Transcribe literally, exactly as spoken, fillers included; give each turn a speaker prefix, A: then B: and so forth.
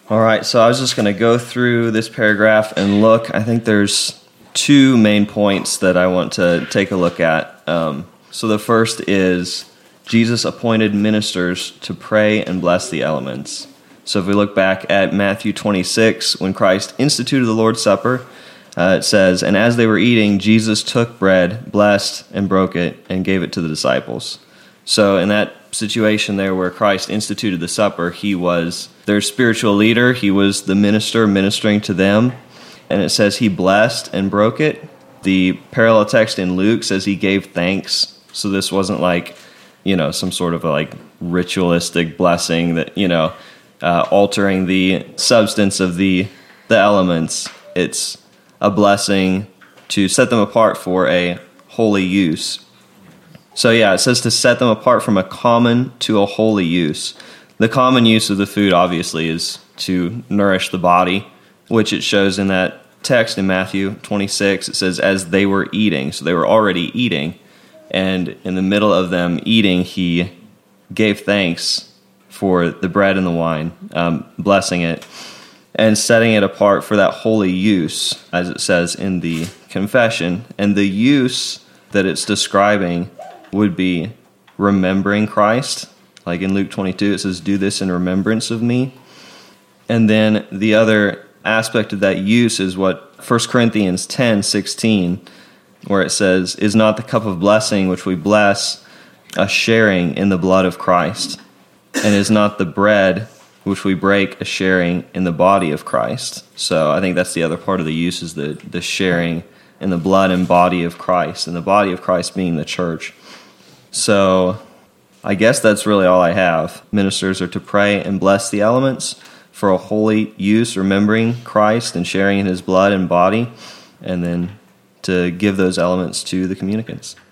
A: All right, so I was just going to go through this paragraph and look. I think there's two main points that I want to take a look at. Um, so the first is Jesus appointed ministers to pray and bless the elements. So if we look back at Matthew twenty-six, when Christ instituted the Lord's Supper, uh, it says, "And as they were eating, Jesus took bread, blessed, and broke it, and gave it to the disciples." So in that situation there where Christ instituted the supper, he was their spiritual leader. He was the minister ministering to them. And it says he blessed and broke it. The parallel text in Luke says he gave thanks. So this wasn't like, you know, some sort of a, like ritualistic blessing that, you know, uh, altering the substance of the the elements. It's a blessing to set them apart for a holy use. So yeah, it says to set them apart from a common to a holy use. The common use of the food, obviously, is to nourish the body, which it shows in that text in Matthew twenty-six. It says, as they were eating. So they were already eating. And in the middle of them eating, he gave thanks for the bread and the wine, um, blessing it, and setting it apart for that holy use, as it says in the confession. And the use that it's describing would be remembering Christ. Like in Luke twenty-two, it says, "Do this in remembrance of me." And then the other aspect of that use is what First Corinthians ten sixteen, where it says, "Is not the cup of blessing which we bless a sharing in the blood of Christ? And is not the bread which we break a sharing in the body of Christ?" So I think that's the other part of the use, is the, the sharing in the blood and body of Christ, and the body of Christ being the church. So I guess that's really all I have. Ministers are to pray and bless the elements for a holy use, remembering Christ and sharing in his blood and body, and then to give those elements to the communicants.